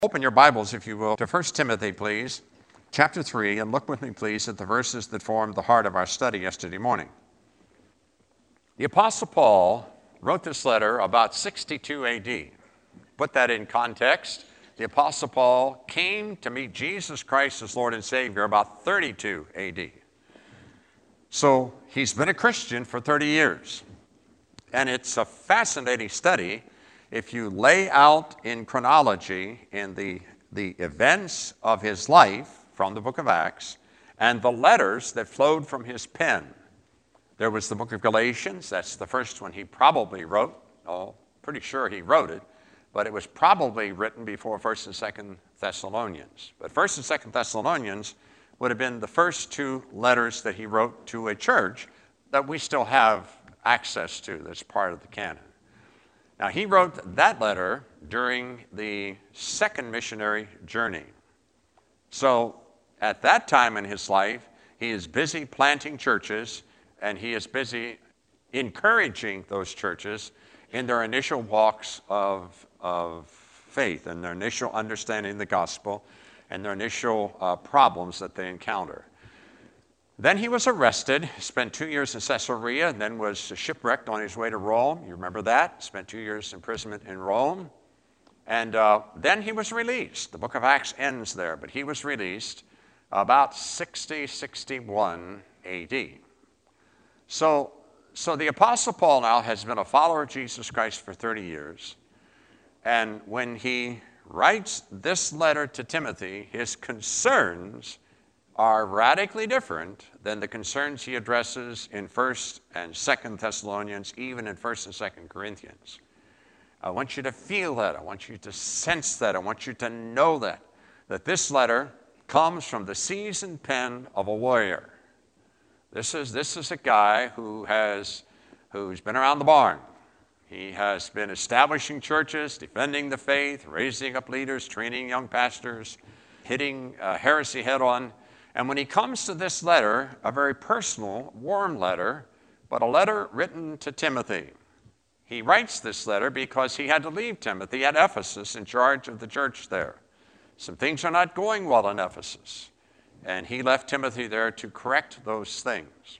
Open your Bibles, if you will, to 1 Timothy, please, chapter 3, and look with me, please, at the verses that formed the heart of our study yesterday morning. The Apostle Paul wrote this letter about 62 AD. Put that in context. The Apostle Paul came to meet Jesus Christ as Lord and Savior about 32 AD. So he's been a Christian for 30 years. And it's a fascinating study if you lay out in chronology in the events of his life from the book of Acts and the letters that flowed from his pen. There was the book of Galatians. That's the first one he probably wrote. Oh, pretty sure he wrote it, but it was probably written before 1st and 2nd Thessalonians. But 1st and 2nd Thessalonians would have been the first two letters that he wrote to a church that we still have access to that's part of the canon. Now, he wrote that letter during the second missionary journey. So, at that time in his life, he is busy planting churches, and he is busy encouraging those churches in their initial walks of faith and their initial understanding of the gospel and their initial problems that they encounter. Then he was arrested, spent 2 years in Caesarea, and then was shipwrecked on his way to Rome. You remember that? Spent 2 years imprisonment in Rome. And then he was released. The book of Acts ends there, but he was released about 61 AD. So the Apostle Paul now has been a follower of Jesus Christ for 30 years. And when he writes this letter to Timothy, his concerns are radically different than the concerns he addresses in 1st and 2nd Thessalonians, even in 1st and 2nd Corinthians. I want you to feel that. I want you to sense that. I want you to know that this letter comes from the seasoned pen of a warrior. This is a guy who's been around the barn. He has been establishing churches, defending the faith, raising up leaders, training young pastors, hitting heresy head on. And when he comes to this letter, a very personal, warm letter, but a letter written to Timothy. He writes this letter because he had to leave Timothy at Ephesus in charge of the church there. Some things are not going well in Ephesus, and he left Timothy there to correct those things.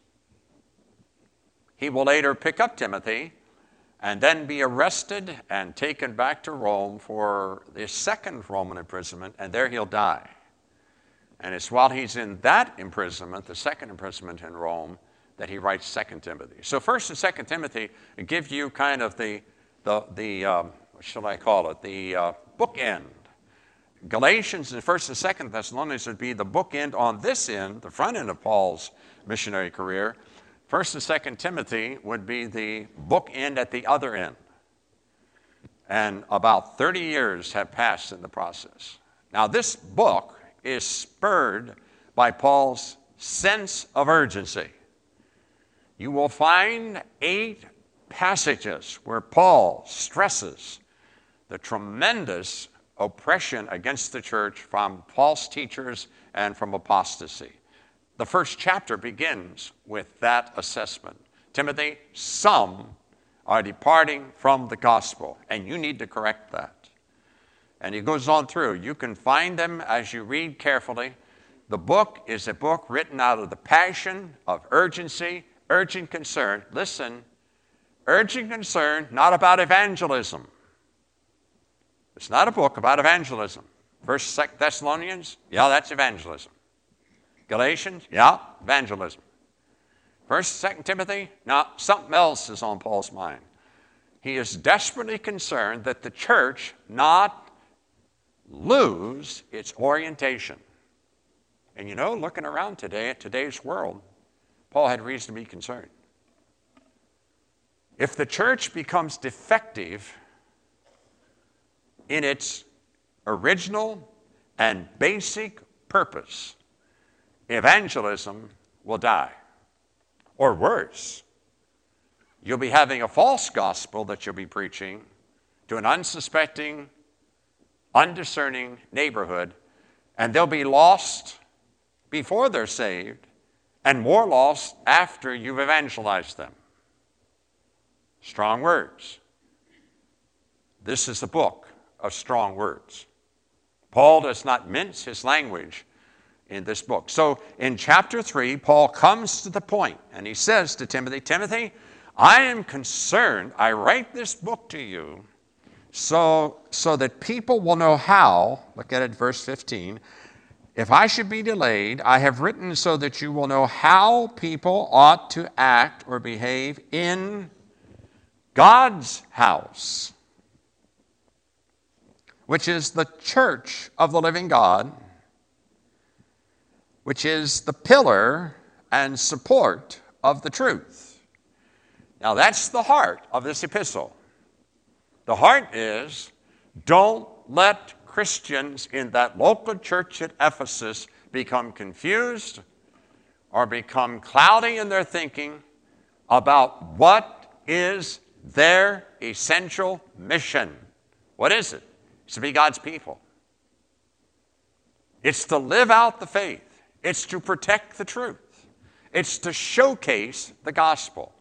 He will later pick up Timothy and then be arrested and taken back to Rome for the second Roman imprisonment, and there he'll die. And it's while he's in that imprisonment, the second imprisonment in Rome, that he writes 2 Timothy. So 1st and 2nd Timothy give you kind of the what shall I call it, the bookend. Galatians and 1st and 2nd Thessalonians would be the bookend on this end, the front end of Paul's missionary career. 1st and 2nd Timothy would be the bookend at the other end. And about 30 years have passed in the process. Now, this book is spurred by Paul's sense of urgency. You will find 8 passages where Paul stresses the tremendous oppression against the church from false teachers and from apostasy. The first chapter begins with that assessment. Timothy, some are departing from the gospel, and you need to correct that. And he goes on through. You can find them as you read carefully. The book is a book written out of the passion of urgency, urgent concern. Listen, urgent concern, not about evangelism. It's not a book about evangelism. 1st, 2nd Thessalonians, yeah, that's evangelism. Galatians, yeah, evangelism. 1st, 2nd Timothy, no, something else is on Paul's mind. He is desperately concerned that the church not lose its orientation. And you know, looking around today at today's world, Paul had reason to be concerned. If the church becomes defective in its original and basic purpose, evangelism will die. Or worse, you'll be having a false gospel that you'll be preaching to an unsuspecting, undiscerning neighborhood, and they'll be lost before they're saved and more lost after you've evangelized them. Strong words. This is a book of strong words. Paul does not mince his language in this book. So in chapter 3, Paul comes to the point, and he says to Timothy, Timothy, I am concerned, I write this book to you so that people will know how, look at it, verse 15, if I should be delayed, I have written so that you will know how people ought to act or behave in God's house, which is the church of the living God, which is the pillar and support of the truth. Now that's the heart of this epistle. The heart is, don't let Christians in that local church at Ephesus become confused or become cloudy in their thinking about what is their essential mission. What is it? It's to be God's people. It's to live out the faith. It's to protect the truth. It's to showcase the gospel.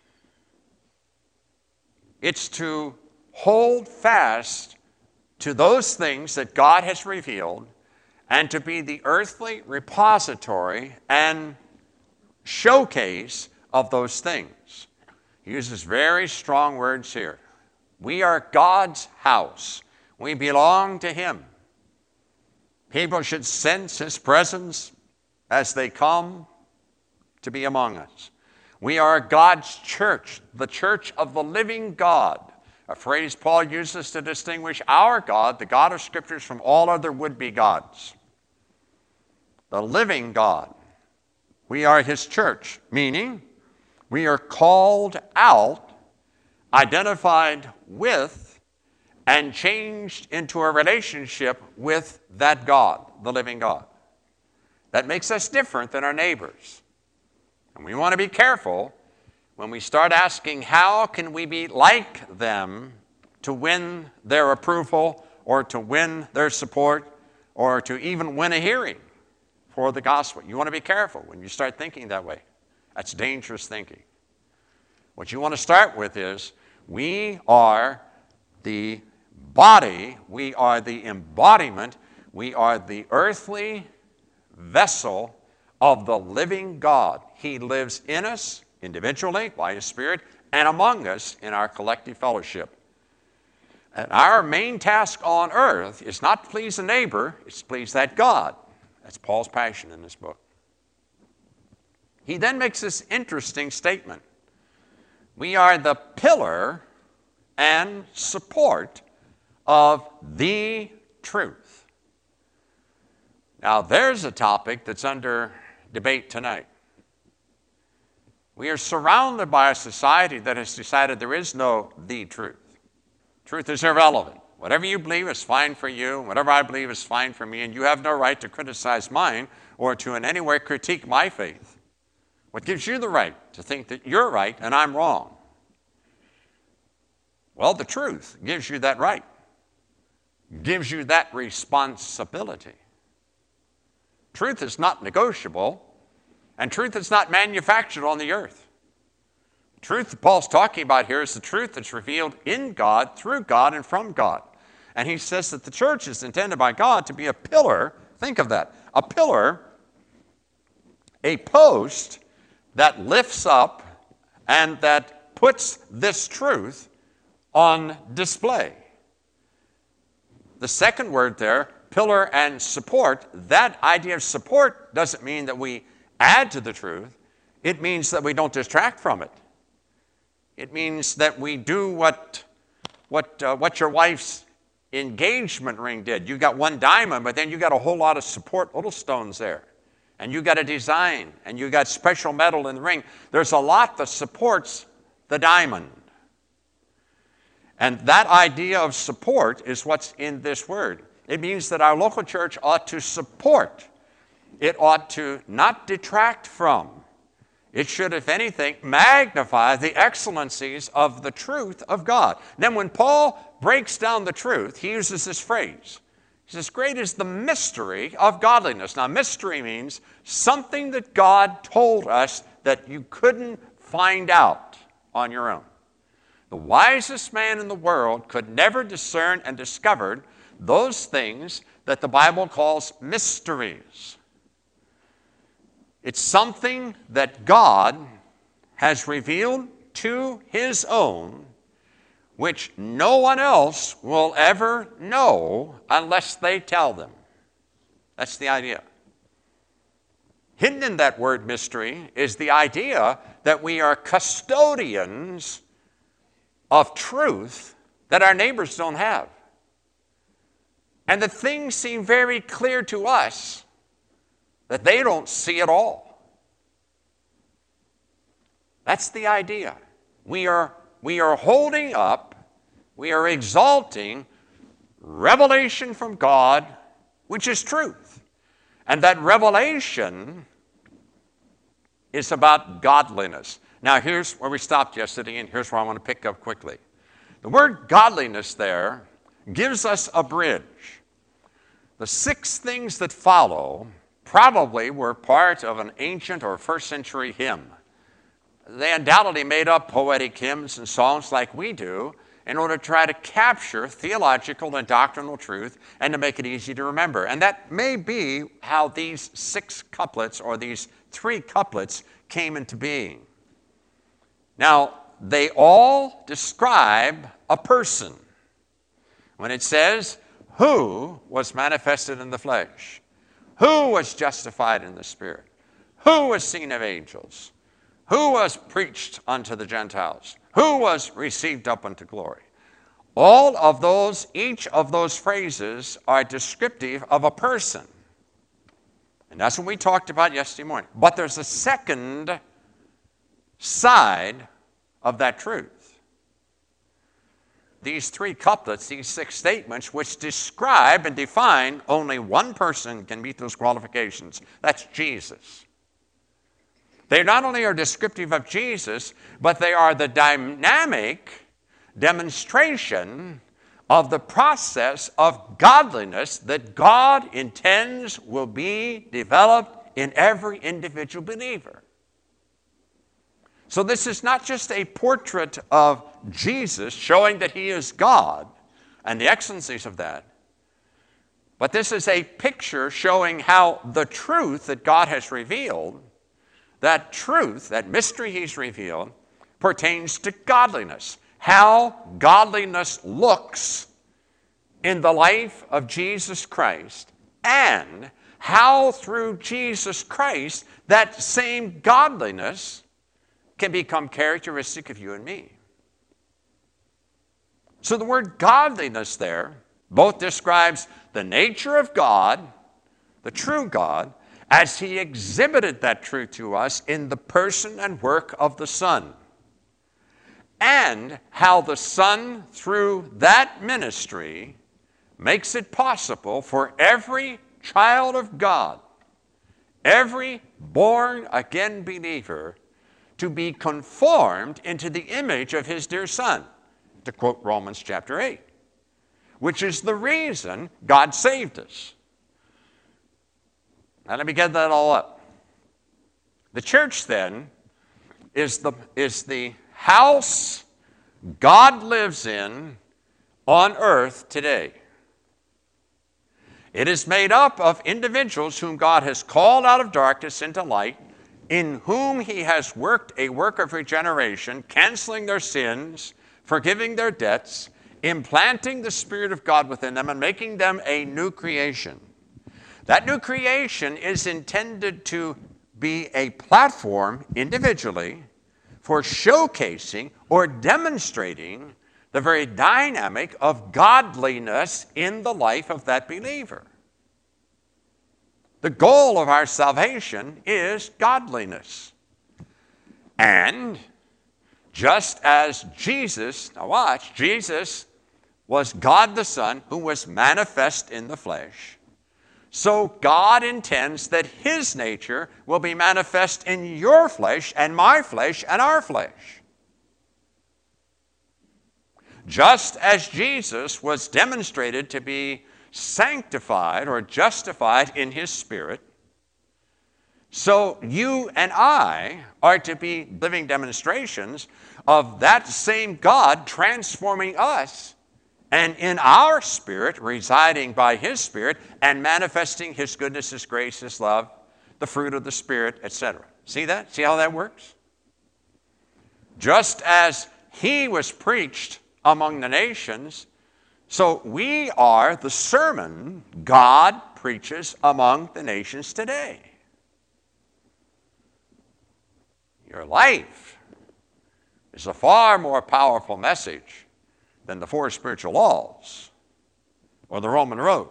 It's to hold fast to those things that God has revealed and to be the earthly repository and showcase of those things. He uses very strong words here. We are God's house. We belong to Him. People should sense His presence as they come to be among us. We are God's church, the church of the living God, a phrase Paul uses to distinguish our God, the God of Scriptures, from all other would-be gods. The living God. We are His church, meaning we are called out, identified with, and changed into a relationship with that God, the living God. That makes us different than our neighbors. And we want to be careful when we start asking, how can we be like them to win their approval or to win their support or to even win a hearing for the gospel? You want to be careful when you start thinking that way. That's dangerous thinking. What you want to start with is, we are the body, we are the embodiment, we are the earthly vessel of the living God. He lives in us individually by His Spirit and among us in our collective fellowship. And our main task on earth is not to please a neighbor, it's to please that God. That's Paul's passion in this book. He then makes this interesting statement. We are the pillar and support of the truth. Now, there's a topic that's under debate tonight. We are surrounded by a society that has decided there is no the truth. Truth is irrelevant. Whatever you believe is fine for you, whatever I believe is fine for me, and you have no right to criticize mine or to in any way critique my faith. What gives you the right to think that you're right and I'm wrong? Well, the truth gives you that right, gives you that responsibility. Truth is not negotiable, and truth is not manufactured on the earth. The truth that Paul's talking about here is the truth that's revealed in God, through God, and from God. And he says that the church is intended by God to be a pillar. Think of that. A pillar, a post that lifts up and that puts this truth on display. The second word there, pillar and support, that idea of support doesn't mean that we add to the truth. It means that we don't distract from it. It means that we do what your wife's engagement ring did. You got one diamond, but then you got a whole lot of support little stones there. And you got a design, and you got special metal in the ring. There's a lot that supports the diamond. And that idea of support is what's in this word. It means that our local church ought to support. It ought to not detract from. It should, if anything, magnify the excellencies of the truth of God. Then when Paul breaks down the truth, he uses this phrase. He says, great is the mystery of godliness. Now, mystery means something that God told us that you couldn't find out on your own. The wisest man in the world could never discern and discover those things that the Bible calls mysteries. It's something that God has revealed to his own, which no one else will ever know unless they tell them. That's the idea. Hidden in that word mystery is the idea that we are custodians of truth that our neighbors don't have. And that things seem very clear to us that they don't see at all. That's the idea. We are holding up, we are exalting revelation from God, which is truth. And that revelation is about godliness. Now, here's where we stopped yesterday, and here's where I want to pick up quickly. The word godliness there gives us a bridge. The 6 things that follow probably were part of an ancient or first century hymn. They undoubtedly made up poetic hymns and songs like we do in order to try to capture theological and doctrinal truth and to make it easy to remember. And that may be how these 6 couplets or these 3 couplets came into being. Now, they all describe a person. When it says, who was manifested in the flesh, who was justified in the Spirit, who was seen of angels, who was preached unto the Gentiles, who was received up unto glory. All of those, each of those phrases are descriptive of a person. And that's what we talked about yesterday morning. But there's a second side of that truth. These 3 couplets, these 6 statements, which describe and define only one person can meet those qualifications. That's Jesus. They not only are descriptive of Jesus, but they are the dynamic demonstration of the process of godliness that God intends will be developed in every individual believer. So this is not just a portrait of Jesus showing that he is God and the excellencies of that, but this is a picture showing how the truth that God has revealed, that truth, that mystery he's revealed, pertains to godliness. How godliness looks in the life of Jesus Christ, and how through Jesus Christ that same godliness can become characteristic of you and me. So the word godliness there both describes the nature of God, the true God, as he exhibited that truth to us in the person and work of the Son, and how the Son, through that ministry, makes it possible for every child of God, every born-again believer, to be conformed into the image of his dear Son, to quote Romans chapter 8, which is the reason God saved us. Now let me get that all up. The church then is the house God lives in on earth today. It is made up of individuals whom God has called out of darkness into light, in whom he has worked a work of regeneration, canceling their sins, forgiving their debts, implanting the Spirit of God within them, and making them a new creation. That new creation is intended to be a platform individually for showcasing or demonstrating the very dynamic of godliness in the life of that believer. The goal of our salvation is godliness. And just as Jesus, now watch, Jesus was God the Son who was manifest in the flesh, so God intends that his nature will be manifest in your flesh and my flesh and our flesh. Just as Jesus was demonstrated to be sanctified or justified in his Spirit, so you and I are to be living demonstrations of that same God transforming us and in our spirit, residing by his Spirit and manifesting his goodness, his grace, his love, the fruit of the Spirit, etc. See that? See how that works? Just as he was preached among the nations, so we are the sermon God preaches among the nations today. Your life is a far more powerful message than the four spiritual laws or the Roman road.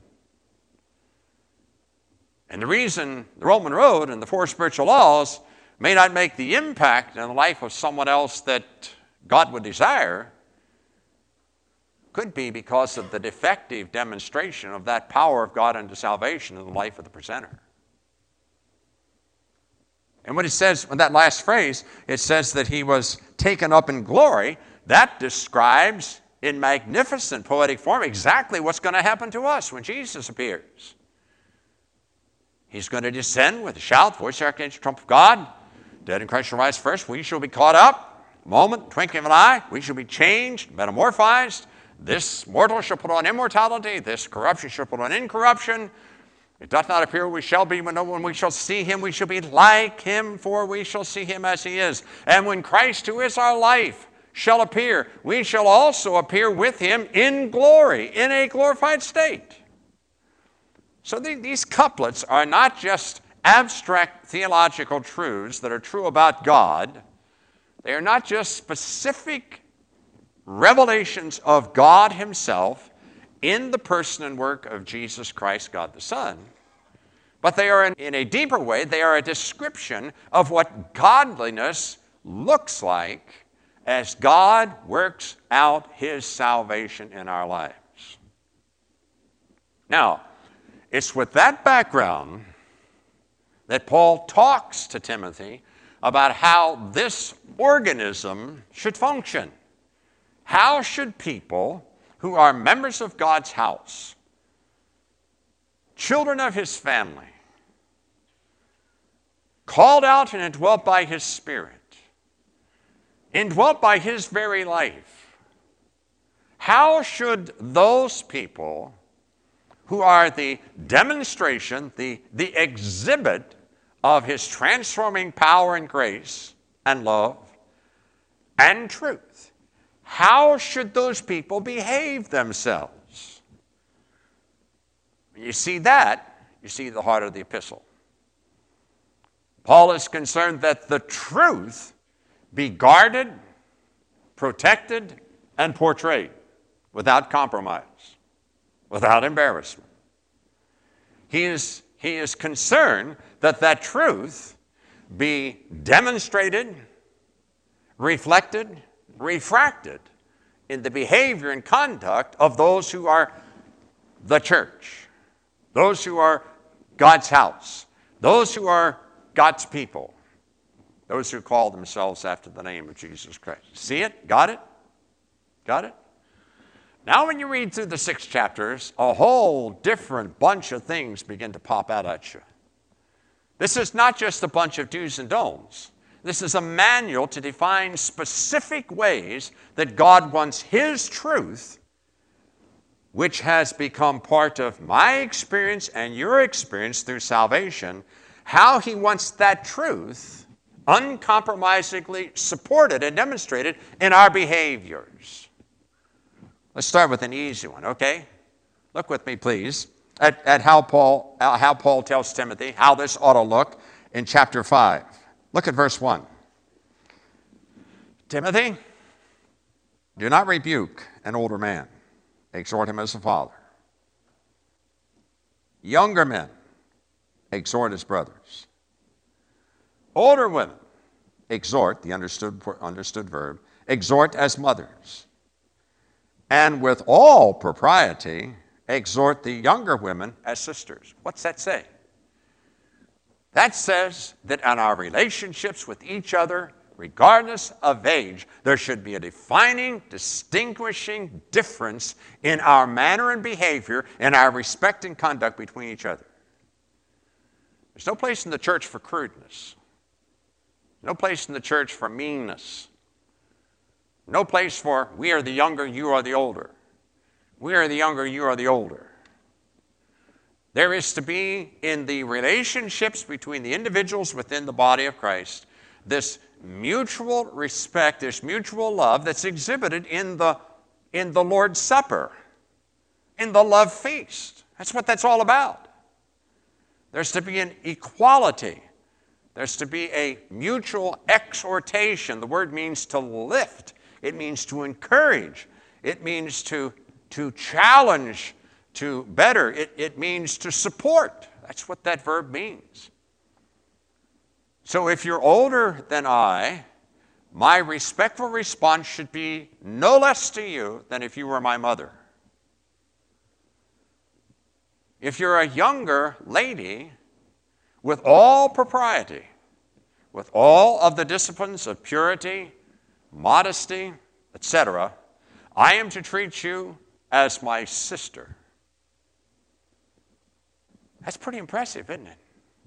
And the reason the Roman road and the four spiritual laws may not make the impact in the life of someone else that God would desire could be because of the defective demonstration of that power of God unto salvation in the life of the presenter. And when it says, in that last phrase, it says that he was taken up in glory, that describes in magnificent poetic form exactly what's going to happen to us when Jesus appears. He's going to descend with a shout, voice of the archangel, trump of God. Dead in Christ shall rise first. We shall be caught up. Moment, twinkling of an eye. We shall be changed, metamorphized. This mortal shall put on immortality. This corruption shall put on incorruption. It doth not appear we shall be, but when we shall see him, we shall be like him, for we shall see him as he is. And when Christ, who is our life, shall appear, we shall also appear with him in glory, in a glorified state. So these couplets are not just abstract theological truths that are true about God. They are not just specific revelations of God himself in the person and work of Jesus Christ, God the Son, but they are, in a deeper way, they are a description of what godliness looks like as God works out his salvation in our lives. Now, it's with that background that Paul talks to Timothy about how this organism should function. How should people who are members of God's house, children of his family, called out and indwelt by his Spirit, indwelt by his very life, how should those people who are the demonstration, the exhibit of his transforming power and grace and love and truth, how should those people behave themselves? When you see that, you see the heart of the epistle. Paul is concerned that the truth be guarded, protected, and portrayed without compromise, without embarrassment. He is concerned that that truth be demonstrated, reflected, refracted in the behavior and conduct of those who are the church, those who are God's house, those who are God's people, those who call themselves after the name of Jesus Christ. See it? Got it? Got it? Now when you read through the 6 chapters, a whole different bunch of things begin to pop out at you. This is not just a bunch of do's and don'ts. This is a manual to define specific ways that God wants his truth, which has become part of my experience and your experience through salvation, how he wants that truth uncompromisingly supported and demonstrated in our behaviors. Let's start with an easy one, okay? Look with me, please, at how Paul tells Timothy how this ought to look in chapter 5. Look at verse 1. Timothy, do not rebuke an older man. Exhort him as a father. Younger men, exhort as brothers. Older women, exhort, the understood verb, exhort as mothers. And with all propriety, exhort the younger women as sisters. What's that say? That says that in our relationships with each other, regardless of age, there should be a defining, distinguishing difference in our manner and behavior and our respect and conduct between each other. There's no place in the church for crudeness. No place in the church for meanness. No place for we are the younger, you are the older. We are the younger, you are the older. There is to be, in the relationships between the individuals within the body of Christ, this mutual respect, this mutual love that's exhibited in the Lord's Supper, in the love feast. That's what that's all about. There's to be an equality. There's to be a mutual exhortation. The word means to lift. It means to encourage. It means to challenge, to better. It means to support. That's what that verb means. So if you're older than I, my respectful response should be no less to you than if you were my mother. If you're a younger lady, with all propriety, with all of the disciplines of purity, modesty, etc., I am to treat you as my sister. That's pretty impressive, isn't it?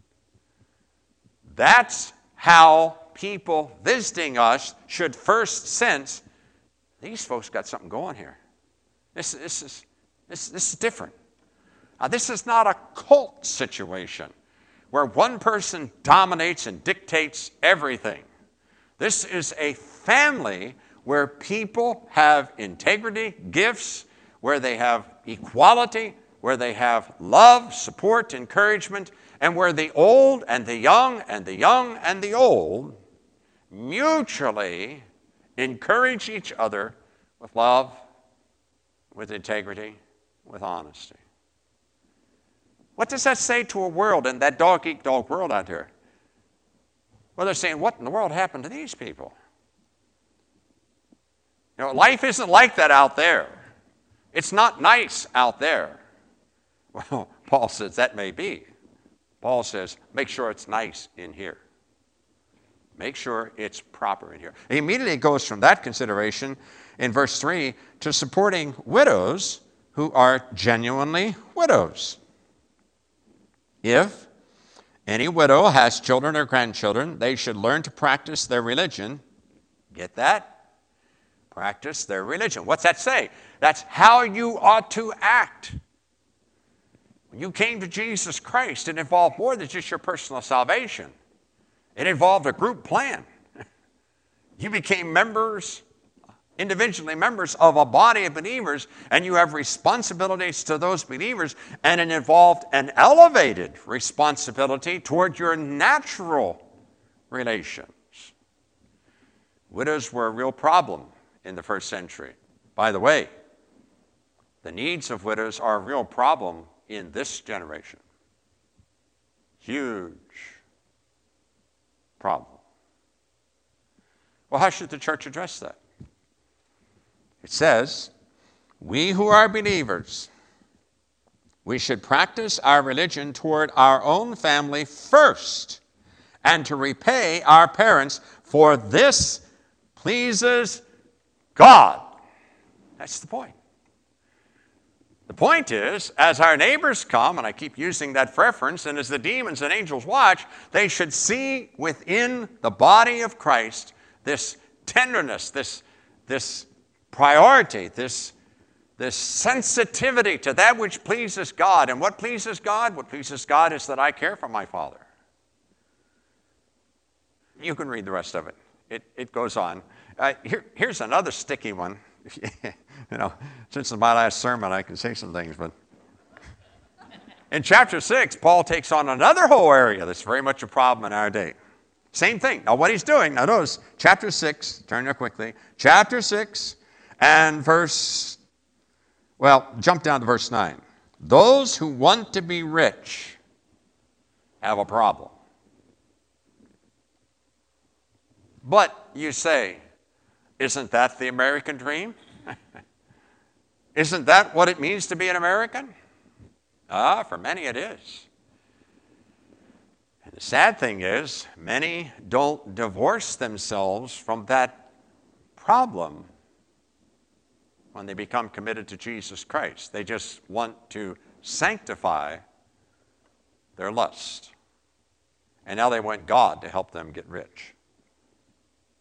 That's how people visiting us should first sense, these folks got something going here. This is different. Now, this is not a cult situation where one person dominates and dictates everything. This is a family where people have integrity, gifts, where they have equality, where they have love, support, encouragement, and where the old and the young and the young and the old mutually encourage each other with love, with integrity, with honesty. What does that say to a world, in that dog-eat-dog world out there? Well, they're saying, what in the world happened to these people? You know, life isn't like that out there. It's not nice out there. Well, Paul says that may be. Paul says, make sure it's nice in here. Make sure it's proper in here. He immediately goes from that consideration in verse 3 to supporting widows who are genuinely widows. If any widow has children or grandchildren, they should learn to practice their religion. Get that? Practice their religion. What's that say? That's how you ought to act. When you came to Jesus Christ, it involved more than just your personal salvation. It involved a group plan. You became members, individually members of a body of believers, and you have responsibilities to those believers, and it involved an elevated responsibility toward your natural relations. Widows were a real problem in the first century. By the way, the needs of widows are a real problem in this generation. Huge problem. Well, how should the church address that? It says, we who are believers, we should practice our religion toward our own family first, and to repay our parents, for this pleases God. That's the point. The point is, as our neighbors come, and I keep using that reference, and as the demons and angels watch, they should see within the body of Christ this tenderness, this priority, this sensitivity to that which pleases God. And what pleases God? What pleases God is that I care for my Father. You can read the rest of it. It goes on. Here's another sticky one. You know, since it's my last sermon, I can say some things. But in chapter 6, Paul takes on another whole area that's very much a problem in our day. Same thing. Now, what he's doing, now notice, chapter 6, turn there quickly. Chapter 6 and jump down to verse 9. Those who want to be rich have a problem. But you say, isn't that the American dream? Isn't that what it means to be an American? For many it is. And the sad thing is, many don't divorce themselves from that problem when they become committed to Jesus Christ. They just want to sanctify their lust. And now they want God to help them get rich.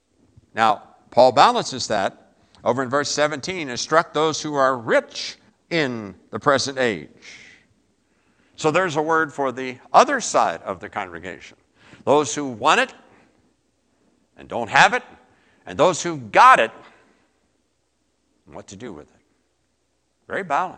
Now, Paul balances that over in verse 17, instruct those who are rich in the present age. So there's a word for the other side of the congregation. Those who want it and don't have it, and those who've got it and what to do with it. Very balanced.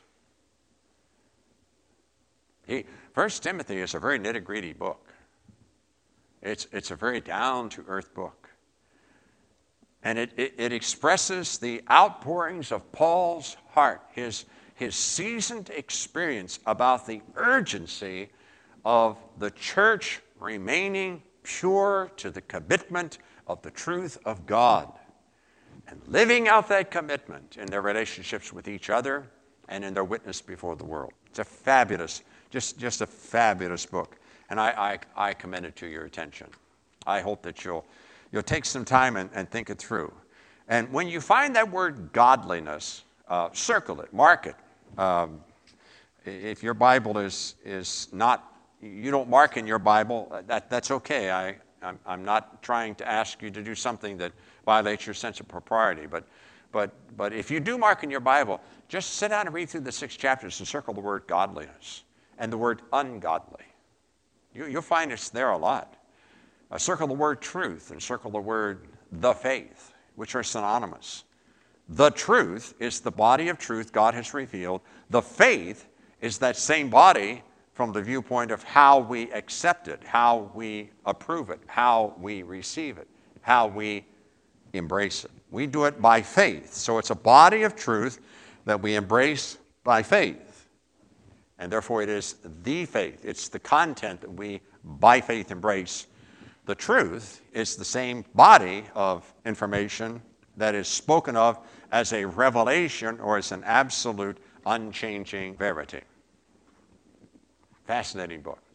1 Timothy is a very nitty-gritty book. It's a very down-to-earth book. And it expresses the outpourings of Paul's heart, his seasoned experience about the urgency of the church remaining pure to the commitment of the truth of God and living out that commitment in their relationships with each other and in their witness before the world. It's a fabulous, just a fabulous book. And I commend it to your attention. I hope that you'll take some time and think it through. And when you find that word godliness, circle it, mark it. If your Bible is not, you don't mark in your Bible, that's okay. I'm not trying to ask you to do something that violates your sense of propriety. But if you do mark in your Bible, just sit down and read through the 6 chapters and circle the word godliness and the word ungodly. You'll find it's there a lot. Circle the word truth and circle the word the faith, which are synonymous. The truth is the body of truth God has revealed. The faith is that same body from the viewpoint of how we accept it, how we approve it, how we receive it, how we embrace it. We do it by faith. So it's a body of truth that we embrace by faith. And therefore it is the faith. It's the content that we by faith embrace. The truth is the same body of information that is spoken of as a revelation or as an absolute unchanging verity. Fascinating book.